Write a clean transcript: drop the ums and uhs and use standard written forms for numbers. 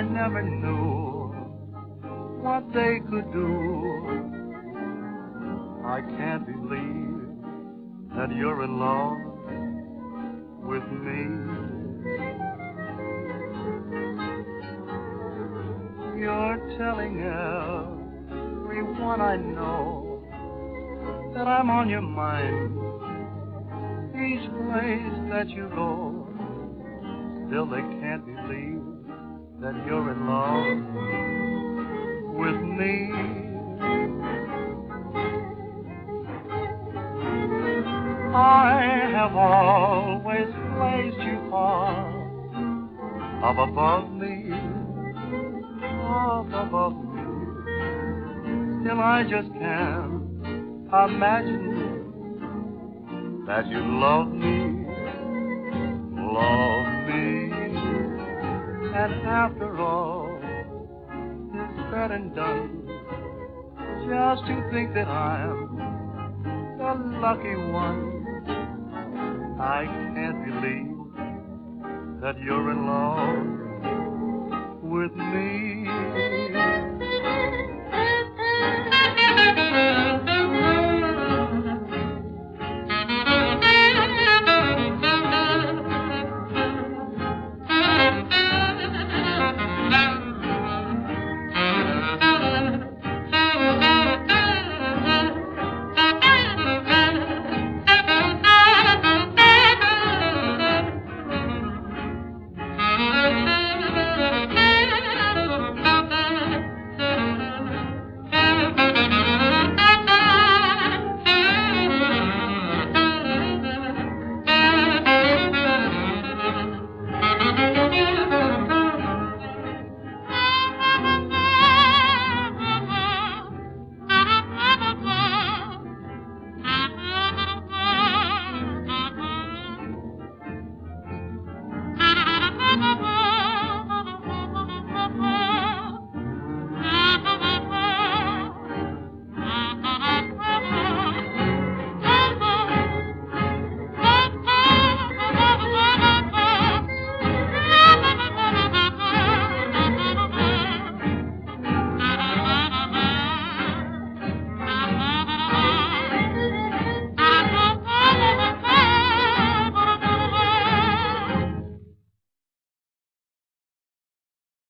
I never knew what they could do. I can't believe that you're in love with me. You're telling everyone I know that I'm on your mind. Each place that you go, still they can't believe that you're in love with me. I have always placed you far up above me, still I just can't imagine that you love me. And after all is said and done, just to think that I'm the lucky one, I can't believe that you're in love with me.